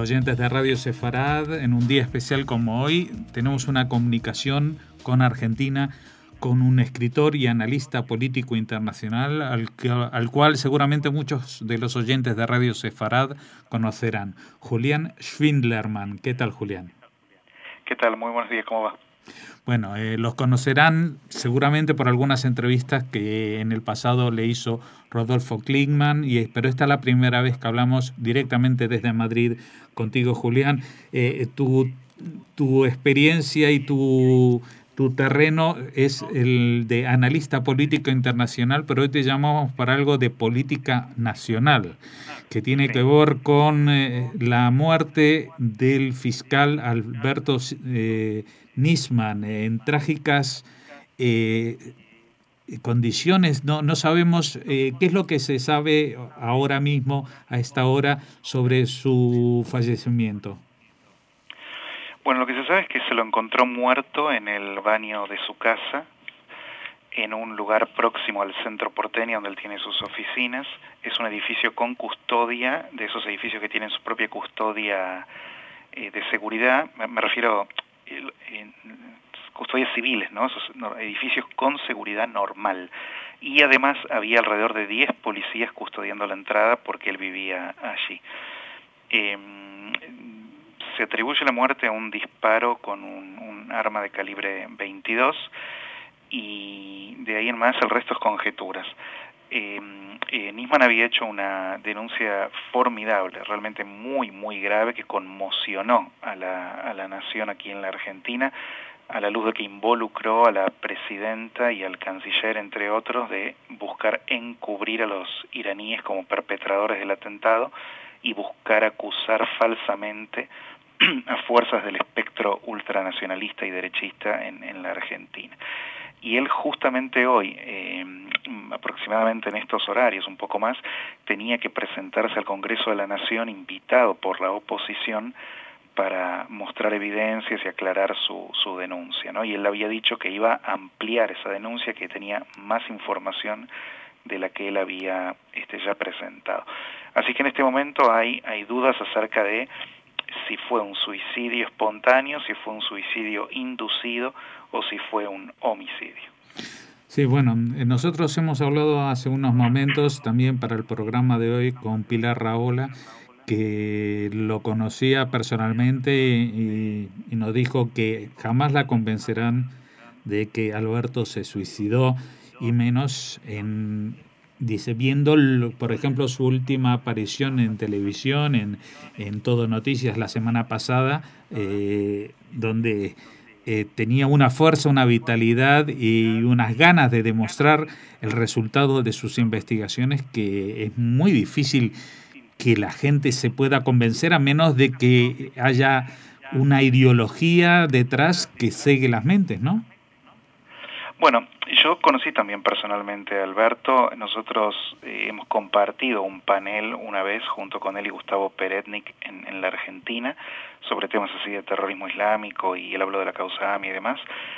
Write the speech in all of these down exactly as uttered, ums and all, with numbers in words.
oyentes de Radio Sefarad, en un día especial como hoy, tenemos una comunicación con Argentina, con un escritor y analista político internacional, al, que, al cual seguramente muchos de los oyentes de Radio Sefarad conocerán, Julián Schwindlerman. ¿Qué tal, Julián? ¿Qué tal? Muy buenos días, ¿cómo va? Bueno, eh, los conocerán seguramente por algunas entrevistas que en el pasado le hizo Rodolfo Klinkmann, y, pero esta es la primera vez que hablamos directamente desde Madrid contigo, Julián. Eh, tu, tu experiencia y tu, tu terreno es el de analista político internacional, pero hoy te llamamos para algo de política nacional, que tiene que ver con eh, la muerte del fiscal Alberto eh, Nisman, eh, en trágicas eh, condiciones. No, no sabemos eh, qué es lo que se sabe ahora mismo, a esta hora, sobre su fallecimiento. Bueno, lo que se sabe es que se lo encontró muerto en el baño de su casa, en un lugar próximo al centro porteño donde él tiene sus oficinas. Es un edificio con custodia, de esos edificios que tienen su propia custodia eh, de seguridad. Me, me refiero eh, custodias civiles, ¿no? Esos edificios con seguridad normal. Y además había alrededor de diez policías custodiando la entrada porque él vivía allí. Eh, se atribuye la muerte a un disparo con un, un arma de calibre veintidós, y de ahí en más el resto es conjeturas. Eh, eh, Nisman había hecho una denuncia formidable, realmente muy, muy grave, que conmocionó a la, a la nación aquí en la Argentina, a la luz de que involucró a la presidenta y al canciller, entre otros, de buscar encubrir a los iraníes como perpetradores del atentado y buscar acusar falsamente a fuerzas del espectro ultranacionalista y derechista en, en la Argentina. Y él justamente hoy, eh, aproximadamente en estos horarios, un poco más, tenía que presentarse al Congreso de la Nación invitado por la oposición para mostrar evidencias y aclarar su, su denuncia, ¿no? Y él había dicho que iba a ampliar esa denuncia, que tenía más información de la que él había este, ya presentado. Así que en este momento hay, hay dudas acerca de si fue un suicidio espontáneo, si fue un suicidio inducido o si fue un homicidio. Sí, bueno, nosotros hemos hablado hace unos momentos también para el programa de hoy con Pilar Rahola, que lo conocía personalmente y, y nos dijo que jamás la convencerán de que Alberto se suicidó, y menos en, dice, viendo, por ejemplo, su última aparición en televisión, en, en Todo Noticias la semana pasada, eh, donde eh, tenía una fuerza, una vitalidad y unas ganas de demostrar el resultado de sus investigaciones, que es muy difícil que la gente se pueda convencer, a menos de que haya una ideología detrás que cegue las mentes, ¿no? Bueno, yo conocí también personalmente a Alberto. Nosotros eh, hemos compartido un panel una vez junto con él y Gustavo Peretnik en, en la Argentina sobre temas así de terrorismo islámico, y él habló de la causa A M I y demás,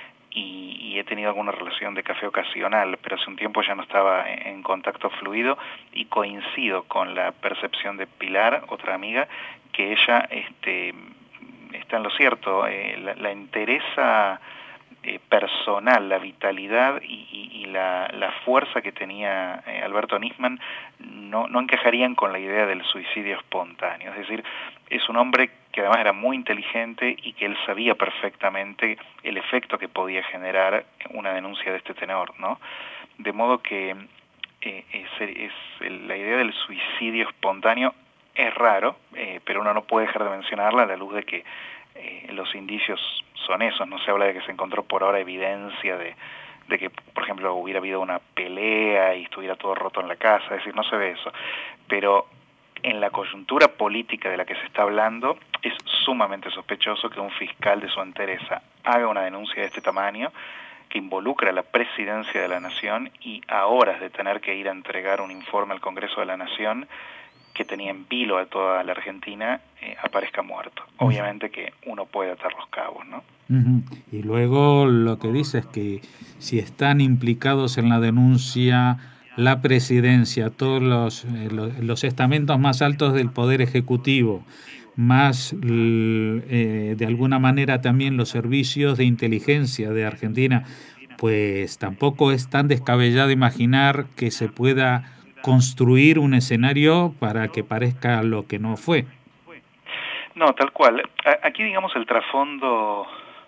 y, y he tenido alguna relación de café ocasional, pero hace un tiempo ya no estaba en, en contacto fluido, y coincido con la percepción de Pilar, otra amiga, que ella este, está en lo cierto. Eh, la, la interesa Eh, personal, la vitalidad y, y, y la, la fuerza que tenía eh, Alberto Nisman no, no encajarían con la idea del suicidio espontáneo. Es decir, es un hombre que además era muy inteligente y que él sabía perfectamente el efecto que podía generar una denuncia de este tenor, ¿no? De modo que eh, es, es el, la idea del suicidio espontáneo es raro, eh, pero uno no puede dejar de mencionarla a la luz de que Eh, los indicios son esos. No se habla de que se encontró por ahora evidencia de, de que, por ejemplo, hubiera habido una pelea y estuviera todo roto en la casa, es decir, no se ve eso. Pero en la coyuntura política de la que se está hablando, es sumamente sospechoso que un fiscal de su entereza haga una denuncia de este tamaño, que involucra a la presidencia de la Nación, y a horas de tener que ir a entregar un informe al Congreso de la Nación, que tenía en vilo a toda la Argentina, eh, aparezca muerto. Obviamente que uno puede atar los cabos, ¿no? Uh-huh. Y luego lo que dice es que si están implicados en la denuncia la presidencia, todos los, eh, los, los estamentos más altos del Poder Ejecutivo, más eh, de alguna manera también los servicios de inteligencia de Argentina, pues tampoco es tan descabellado imaginar que se pueda construir un escenario para que parezca lo que no fue. No, tal cual. Aquí, digamos, el trasfondo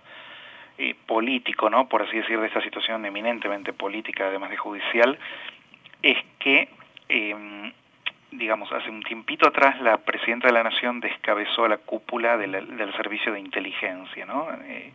eh, político, ¿no?, por así decir, de esta situación eminentemente política, además de judicial, es que, eh, digamos, hace un tiempito atrás la presidenta de la Nación descabezó la cúpula de la, del servicio de inteligencia, ¿no? Eh,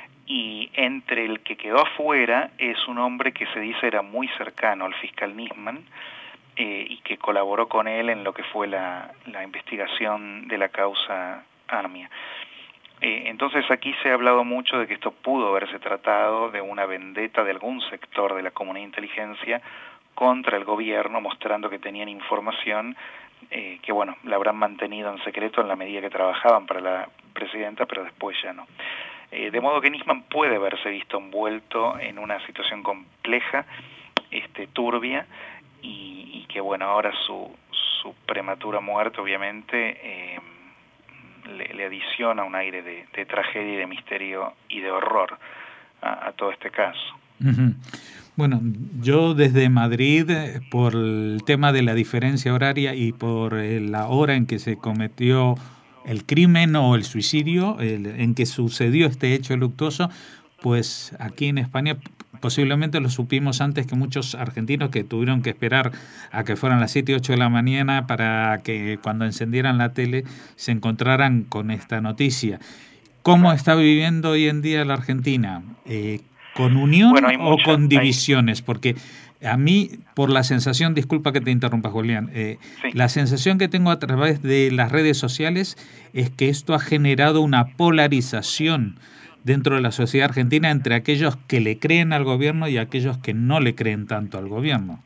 y entre el que quedó afuera es un hombre que se dice era muy cercano al fiscal Nisman, eh, y que colaboró con él en lo que fue la, la investigación de la causa Armia. Eh, entonces aquí se ha hablado mucho de que esto pudo haberse tratado de una vendetta de algún sector de la comunidad de inteligencia contra el gobierno, mostrando que tenían información eh, que, bueno, la habrán mantenido en secreto en la medida que trabajaban para la presidenta, pero después ya no. Eh, de modo que Nisman puede haberse visto envuelto en una situación compleja, este, turbia, y, y que, bueno, ahora su, su prematura muerte, obviamente, eh, le, le adiciona un aire de, de tragedia y de misterio y de horror a, a todo este caso. Uh-huh. Bueno, yo desde Madrid, por el tema de la diferencia horaria y por la hora en que se cometió el crimen o el suicidio, el, en que sucedió este hecho luctuoso, pues aquí en España posiblemente lo supimos antes que muchos argentinos que tuvieron que esperar a que fueran las siete y ocho de la mañana para que cuando encendieran la tele se encontraran con esta noticia. ¿Cómo está viviendo hoy en día la Argentina? Eh, ¿Con unión bueno, hay o mucha, con hay... divisiones? Porque a mí, por la sensación, disculpa que te interrumpa, Julián, eh, Sí. la sensación que tengo a través de las redes sociales es que esto ha generado una polarización dentro de la sociedad argentina entre aquellos que le creen al gobierno y aquellos que no le creen tanto al gobierno.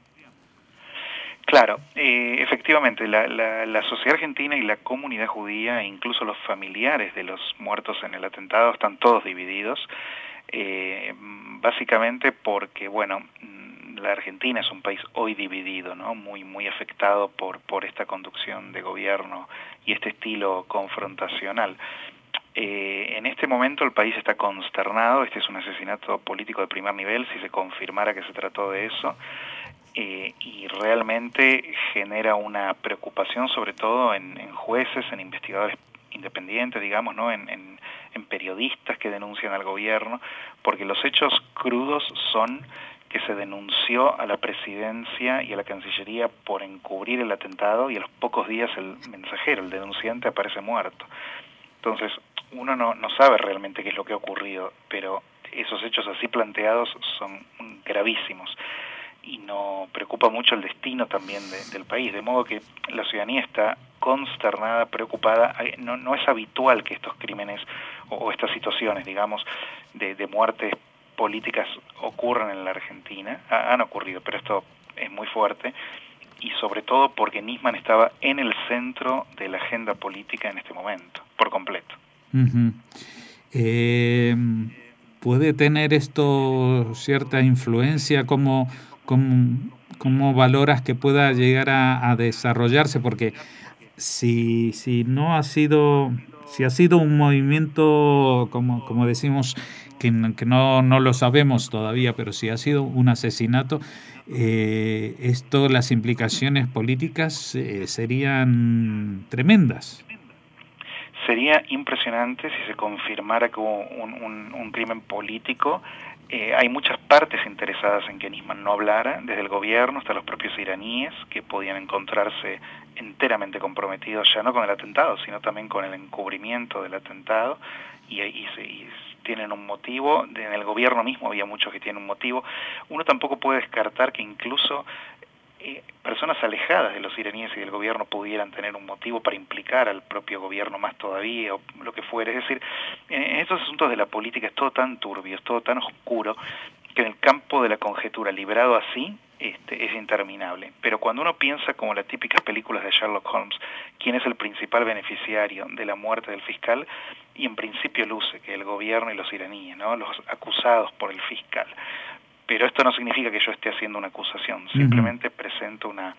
Claro, eh, efectivamente, la, la, la sociedad argentina y la comunidad judía, e incluso los familiares de los muertos en el atentado, están todos divididos, eh, básicamente porque, bueno, la Argentina es un país hoy dividido, ¿no?, muy muy afectado por por esta conducción de gobierno y este estilo confrontacional. Eh, en este momento el país está consternado. Este es un asesinato político de primer nivel, si se confirmara que se trató de eso, eh, y realmente genera una preocupación, sobre todo en, en jueces, en investigadores independientes, digamos, ¿no?, en, en, en periodistas que denuncian al gobierno, porque los hechos crudos son que se denunció a la presidencia y a la Cancillería por encubrir el atentado, y a los pocos días el mensajero, el denunciante, aparece muerto. Entonces, uno no, no sabe realmente qué es lo que ha ocurrido, pero esos hechos así planteados son gravísimos y nos preocupa mucho el destino también de, del país, de modo que la ciudadanía está consternada, preocupada. No, no es habitual que estos crímenes o, o estas situaciones, digamos, de, de muertes políticas ocurran en la Argentina. Ha, han ocurrido, pero esto es muy fuerte, y sobre todo porque Nisman estaba en el centro de la agenda política en este momento, por completo. Uh-huh. Eh, ¿Puede tener esto cierta influencia? ¿Cómo, cómo, cómo valoras que pueda llegar a, a desarrollarse? Porque si, si no ha sido, si ha sido un movimiento, como, como decimos, que, que no, no lo sabemos todavía, pero si ha sido un asesinato, eh, esto, las implicaciones políticas eh, serían tremendas. Sería impresionante si se confirmara como un, un, un crimen político. Eh, hay muchas partes interesadas en que Nisman no hablara, desde el gobierno hasta los propios iraníes, que podían encontrarse enteramente comprometidos ya no con el atentado, sino también con el encubrimiento del atentado, y, y, y tienen un motivo. En el gobierno mismo había muchos que tienen un motivo. Uno tampoco puede descartar que incluso Eh, personas alejadas de los iraníes y del gobierno pudieran tener un motivo para implicar al propio gobierno más todavía, o lo que fuera. Es decir, en, en estos asuntos de la política es todo tan turbio, es todo tan oscuro, que en el campo de la conjetura, librado así, este, es interminable. Pero cuando uno piensa, como las típicas películas de Sherlock Holmes, quién es el principal beneficiario de la muerte del fiscal, y en principio luce que el gobierno y los iraníes, ¿no?, los acusados por el fiscal. Pero esto no significa que yo esté haciendo una acusación, simplemente uh-huh. presento una,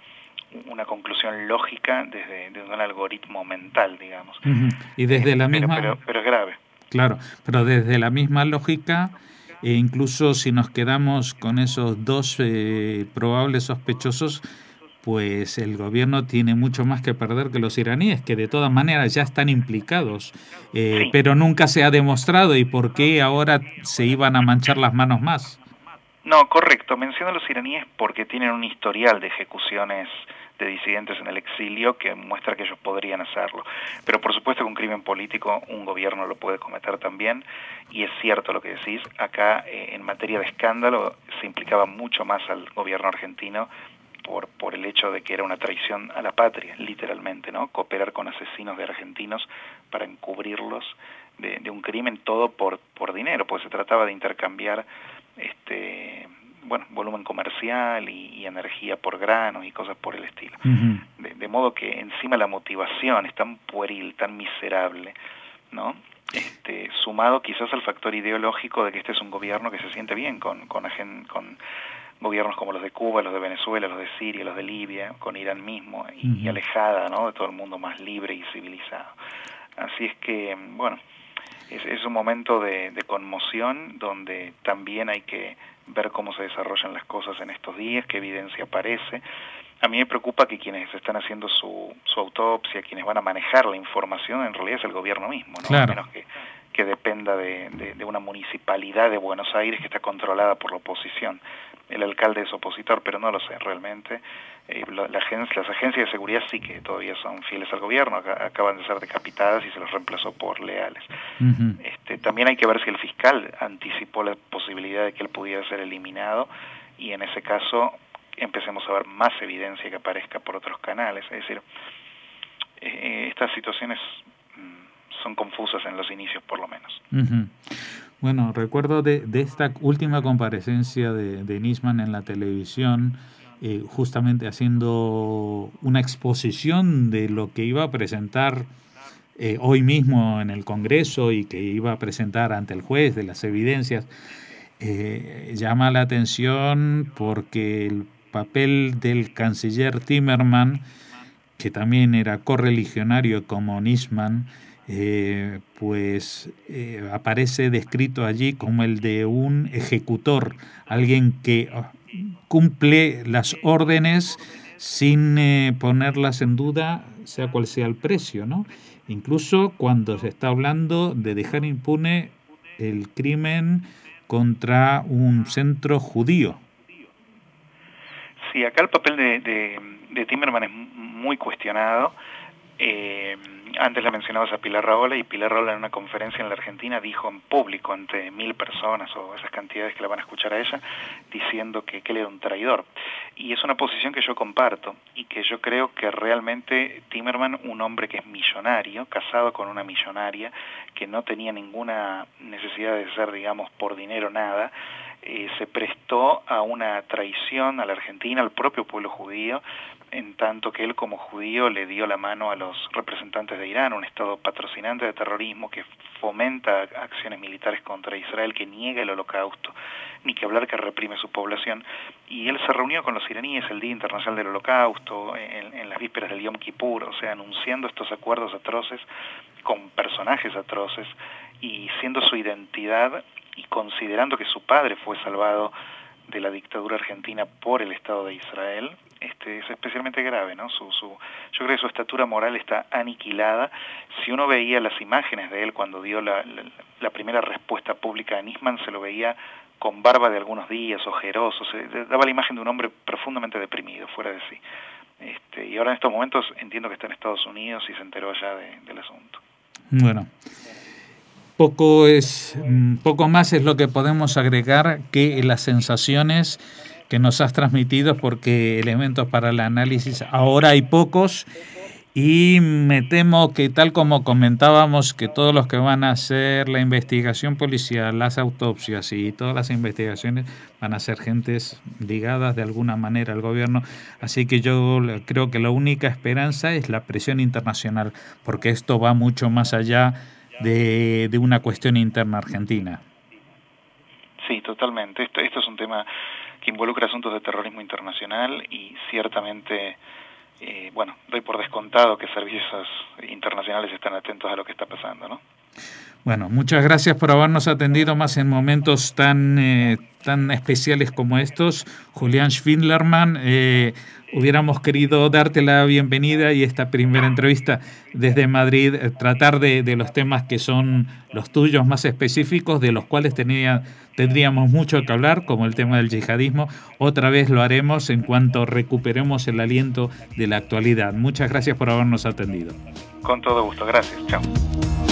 una conclusión lógica desde, desde un algoritmo mental, digamos. Uh-huh. Y desde eh, la pero, misma... pero, pero es grave. Claro, pero desde la misma lógica, e incluso si nos quedamos con esos dos eh, probables sospechosos, pues el gobierno tiene mucho más que perder que los iraníes, que de todas maneras ya están implicados, eh, Sí. pero nunca se ha demostrado y por qué ahora se iban a manchar las manos más. No, correcto. Menciono a los iraníes porque tienen un historial de ejecuciones de disidentes en el exilio que muestra que ellos podrían hacerlo. Pero por supuesto que un crimen político un gobierno lo puede cometer también, y es cierto lo que decís. Acá eh, en materia de escándalo se implicaba mucho más al gobierno argentino por, por el hecho de que era una traición a la patria, literalmente, ¿no? Cooperar con asesinos de argentinos para encubrirlos de, de un crimen, todo por, por dinero, pues se trataba de intercambiar este bueno volumen comercial y, y energía por granos y cosas por el estilo. Uh-huh. de, de modo que encima la motivación es tan pueril, tan miserable, ¿no? Este, sumado quizás al factor ideológico de que este es un gobierno que se siente bien con, con, con gobiernos como los de Cuba, los de Venezuela, los de Siria, los de Libia, con Irán mismo, y, uh-huh. y alejada, ¿no?, de todo el mundo más libre y civilizado. Así es que, bueno, Es, es un momento de, de conmoción donde también hay que ver cómo se desarrollan las cosas en estos días, qué evidencia aparece. A mí me preocupa que quienes están haciendo su, su autopsia, quienes van a manejar la información, en realidad es el gobierno mismo, ¿no? Claro. A menos que, que dependa de, de, de una municipalidad de Buenos Aires que está controlada por la oposición. El alcalde es opositor, pero no lo sé realmente. Eh, la, la agencia, las agencias de seguridad sí que todavía son fieles al gobierno, acaban de ser decapitadas y se los reemplazó por leales. Uh-huh. Este, también hay que ver si el fiscal anticipó la posibilidad de que él pudiera ser eliminado, y en ese caso empecemos a ver más evidencia que aparezca por otros canales. Es decir, eh, estas situaciones mmm, son confusas en los inicios por lo menos. Uh-huh. Bueno, recuerdo de, de esta última comparecencia de, de Nisman en la televisión, eh, justamente haciendo una exposición de lo que iba a presentar eh, hoy mismo en el Congreso y que iba a presentar ante el juez, de las evidencias. Eh, llama la atención porque el papel del canciller Timerman, que también era correligionario como Nisman, eh, pues eh, aparece descrito allí como el de un ejecutor, alguien que cumple las órdenes sin eh, ponerlas en duda, sea cual sea el precio, ¿no? Incluso cuando se está hablando de dejar impune el crimen contra un centro judío. Sí, acá el papel de, de, de Timerman es muy cuestionado. Eh, antes la mencionabas a Pilar Rahola, y Pilar Rahola en una conferencia en la Argentina dijo en público ante mil personas o esas cantidades que la van a escuchar a ella, diciendo que, que él era un traidor. Y es una posición que yo comparto y que yo creo que realmente Timerman, un hombre que es millonario, casado con una millonaria, que no tenía ninguna necesidad de ser, digamos, por dinero nada, eh, se prestó a una traición a la Argentina, al propio pueblo judío, en tanto que él como judío le dio la mano a los representantes de Irán, un estado patrocinante de terrorismo que fomenta acciones militares contra Israel, que niega el holocausto, ni que hablar que reprime su población. Y él se reunió con los iraníes el Día Internacional del Holocausto, en, en las vísperas del Yom Kippur, o sea, anunciando estos acuerdos atroces con personajes atroces, y siendo su identidad y considerando que su padre fue salvado de la dictadura argentina por el Estado de Israel, este, es especialmente grave, ¿no? Su, su, yo creo que su estatura moral está aniquilada. Si uno veía las imágenes de él cuando dio la, la, la primera respuesta pública a Nisman, se lo veía con barba de algunos días, ojeroso, se daba la imagen de un hombre profundamente deprimido, fuera de sí. Este, y ahora en estos momentos entiendo que está en Estados Unidos y se enteró ya de, del asunto. Bueno. Poco es, poco más es lo que podemos agregar que las sensaciones que nos has transmitido, porque elementos para el análisis ahora hay pocos, y me temo que, tal como comentábamos, que todos los que van a hacer la investigación policial, las autopsias y todas las investigaciones van a ser gentes ligadas de alguna manera al gobierno. Así que yo creo que la única esperanza es la presión internacional, porque esto va mucho más allá De, de una cuestión interna argentina. Sí, totalmente. Esto, esto es un tema que involucra asuntos de terrorismo internacional, y ciertamente eh, bueno, doy por descontado que servicios internacionales están atentos a lo que está pasando, ¿no? Bueno, muchas gracias por habernos atendido más en momentos tan, eh, tan especiales como estos. Julián Schwindlerman, eh, hubiéramos querido darte la bienvenida y esta primera entrevista desde Madrid, eh, tratar de, de los temas que son los tuyos más específicos, de los cuales tenía, tendríamos mucho que hablar, como el tema del yihadismo. Otra vez lo haremos en cuanto recuperemos el aliento de la actualidad. Muchas gracias por habernos atendido. Con todo gusto, gracias. Chao.